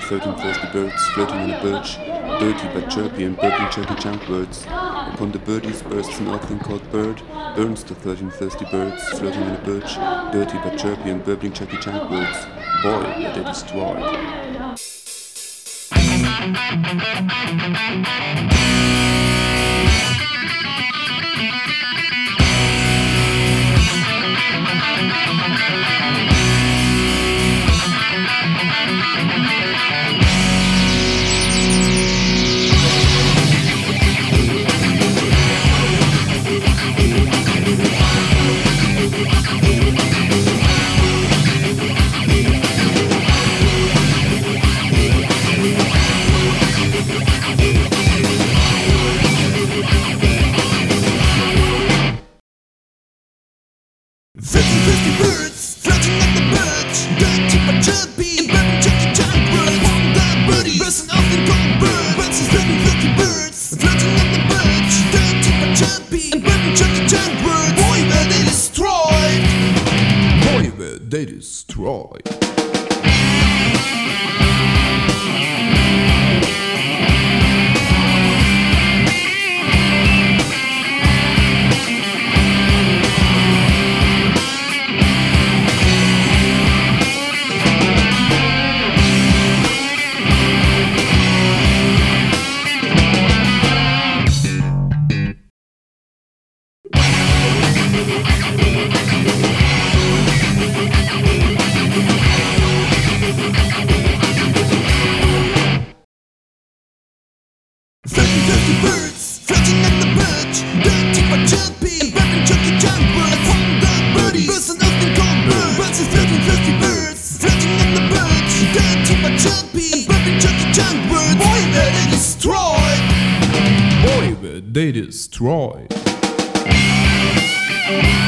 13 thirsty birds floating on a birch, dirty but chirpy and burbling chirpy chunk words. Upon the birdies bursts an odd thing called bird, burns the 13 thirsty birds floating on a birch, dirty but chirpy and burbling chirpy chunk words. Boy, were they destroyed. Birds floating on the birch, dirty but chirpy and burbling chirpy chunk words. On the birdies, bursting off in cold bird. Bunches of 13 birds floating on the birch, dirty but chirpy and burbling chirpy chunk words. Boy, were they destroyed! Boy, were they destroyed. Birds floating on the birch, dirty but chirpy and burbling chirpy chunk words. On the birdies, bursting off in cold bird. Bunches of 13 birds floating on the birch, dirty but chirpy and burbling chirpy chunk words. Boy, were they destroyed! Boy, were they destroyed.